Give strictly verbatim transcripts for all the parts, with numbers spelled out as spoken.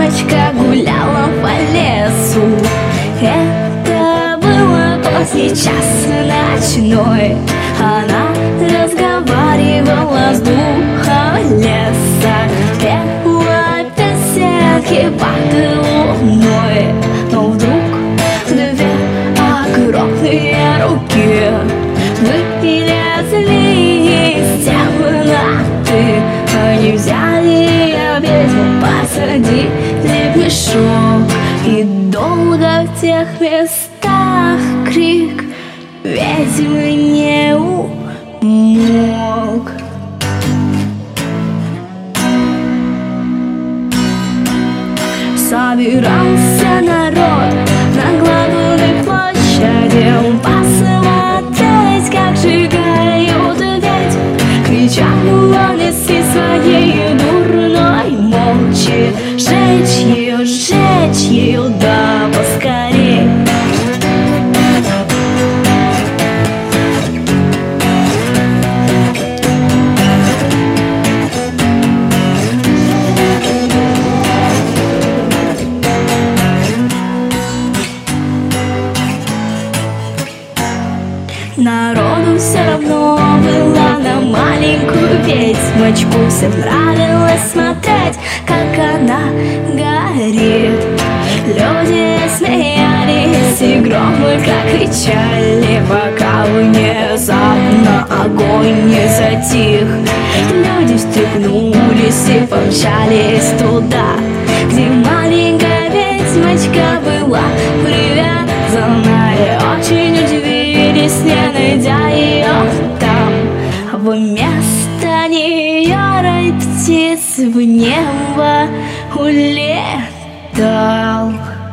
ведьмочка гуляла по лесу. Это было поздний час ночной. Она разговаривала с духом леса, пела песенки под луной. Но вдруг две огромные руки вылезли из темноты. Они взяли ведьму, посадили в мешок, и долго в тех местах крик ведьмы не умолк. Собирался народ на главной площади посмотреть, как сжигают ведьм. Кричал он из своей дурной мочи: жечь ее, жечь ее, да поскорей. Народу все равно было на маленькую ведьмочку. Всем нравилось смотреть, как она горит. Люди смеялись и громко кричали, пока внезапно огонь не затих. Люди встряхнулись и помчались туда, где маленькая ведьмочка была привязана, и очень удивились, не найдя ее там. Вместо нее рой птиц в небо улетал.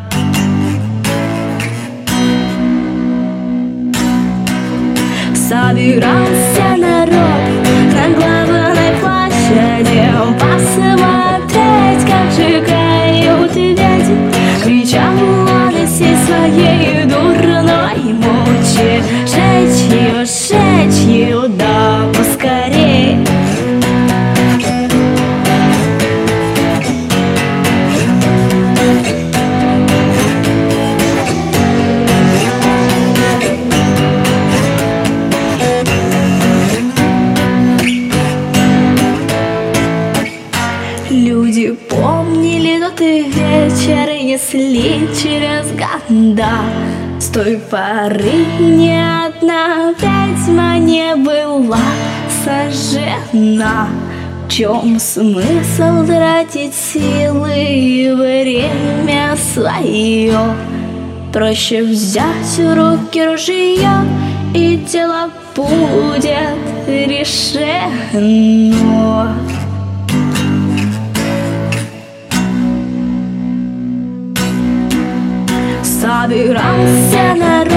Собирался народ на главной площади посмотреть, как сжигают ведьм. Кричал он из своей дурной мочи: жечь ее, жечь ее, да поскорей. Люди помнили тот вечер и несли через года. С той поры ни одна ведьма не была сожжена. В чем смысл тратить силы и время свое? Проще взять в руки ружье, и дело будет решено. Собирался народ